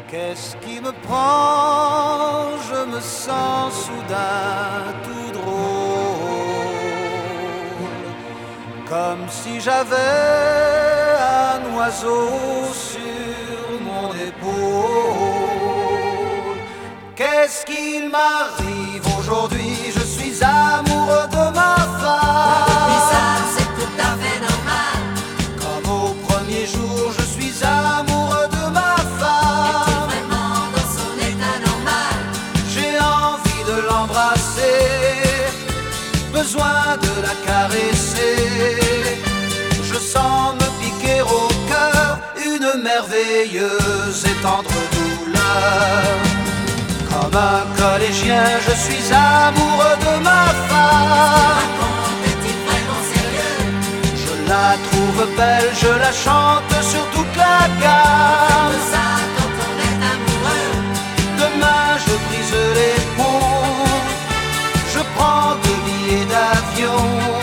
Qu'est-ce qui me prend? Je me sens soudain tout drôle, comme si j'avais un oiseau sur mon épaule. Qu'est-ce qu'il m'arrive aujourd'hui? Je suis amoureux de ma femme. Et ça, c'est tout à fait normal. Comme au premier jour, je suis amoureux de ma femme. Es-tu vraiment dans son état normal? J'ai envie de l'embrasser, besoin de la caresser. Je sens me piquer au cœur une merveilleuse et tendre douleur. Comme un collégien, je suis amoureux de ma femme. Est-il vraiment sérieux? Je la trouve belle, je la chante sur toute la gamme. C'est ça quand on est amoureux. Demain je brise les ponts, je prends 2 billets d'avion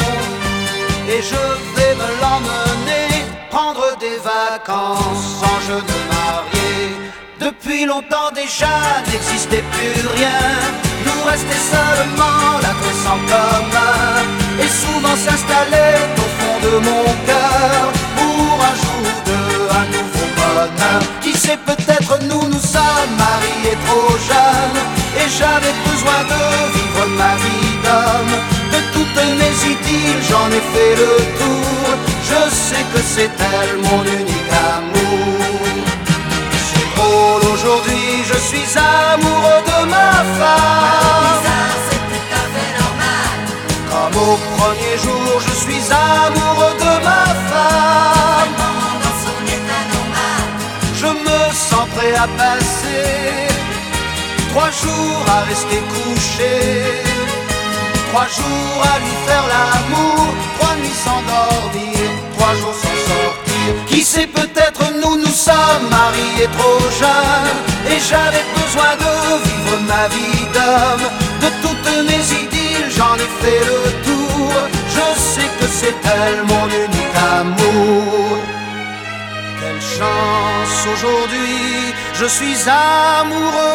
et je vais me l'emmener prendre des vacances sans jeune marié. Depuis longtemps déjà n'existait plus rien, nous restait seulement l'adresse en commun. Et souvent s'installait au fond de mon cœur pour un jour de un nouveau bonheur. Qui sait, peut-être nous sommes mariés trop jeunes, et j'avais besoin de vivre ma vie d'homme. De toutes mes idylles j'en ai fait le tour, je sais que c'est elle mon unique amour. C'est drôle, aujourd'hui je suis amoureux de ma femme. Ça, c'est tout à fait normal. Comme au premier jour, je suis amoureux de ma femme. Vraiment dans son état normal. Je me sens prêt à passer 3 jours à rester couché, 3 jours à lui faire l'amour, 3 nuits sans dormir, 3 jours sans sortir. Qui sait, peut-être nous sommes mariés trop jeunes, et j'avais besoin de vivre ma vie d'homme. De toutes mes idylles j'en ai fait le tour, je sais que c'est elle mon unique amour. Quelle chance aujourd'hui, je suis amoureux